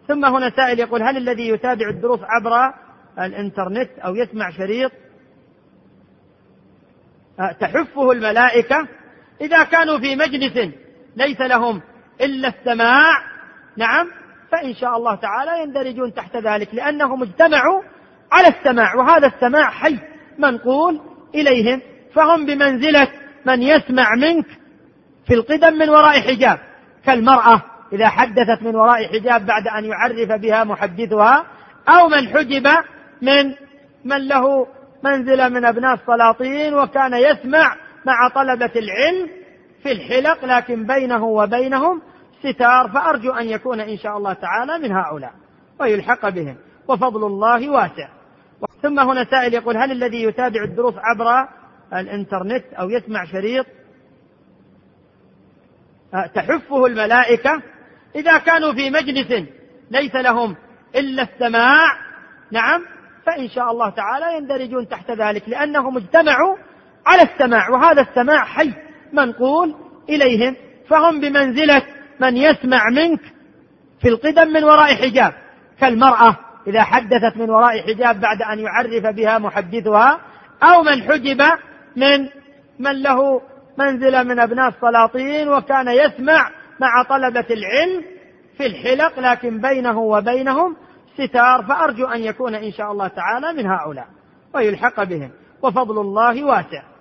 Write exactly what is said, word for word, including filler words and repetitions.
ثم هنا سائل يقول: هل الذي يتابع الدروس عبر الإنترنت أو يسمع شريط تحفه الملائكة إذا كانوا في مجلس ليس لهم إلا السماع، نعم، فإن شاء الله تعالى يندرجون تحت ذلك، لأنهم اجتمعوا على السماع، وهذا السماع حي منقول إليهم، فهم بمنزلة من يسمع منك في القدم من وراء حجاب، كالمرأة إذا حدثت من وراء حجاب بعد أن يعرف بها محدثها، أو من حجب من من له منزلة من أبناء السلاطين وكان يسمع مع طلبة العلم في الحلق لكن بينه وبينهم ستار، فأرجو أن يكون إن شاء الله تعالى من هؤلاء ويلحق بهم، وفضل الله واسع. ثم هنا سائل يقول: هل الذي يتابع الدروس عبر الإنترنت أو يسمع شريط تحفه الملائكة إذا كانوا في مجلس ليس لهم إلا السماع، نعم، فإن شاء الله تعالى يندرجون تحت ذلك، لأنهم اجتمعوا على السماع، وهذا السماع حي منقول إليهم، فهم بمنزلة من يسمع منك في القدم من وراء حجاب، كالمرأة إذا حدثت من وراء حجاب بعد أن يعرف بها محدثها، أو من حجب من من له منزلة من أبناء السلاطين وكان يسمع مع طلبة العلم في الحلق لكن بينه وبينهم ستار، فأرجو أن يكون إن شاء الله تعالى من هؤلاء ويلحق بهم، وفضل الله واسع.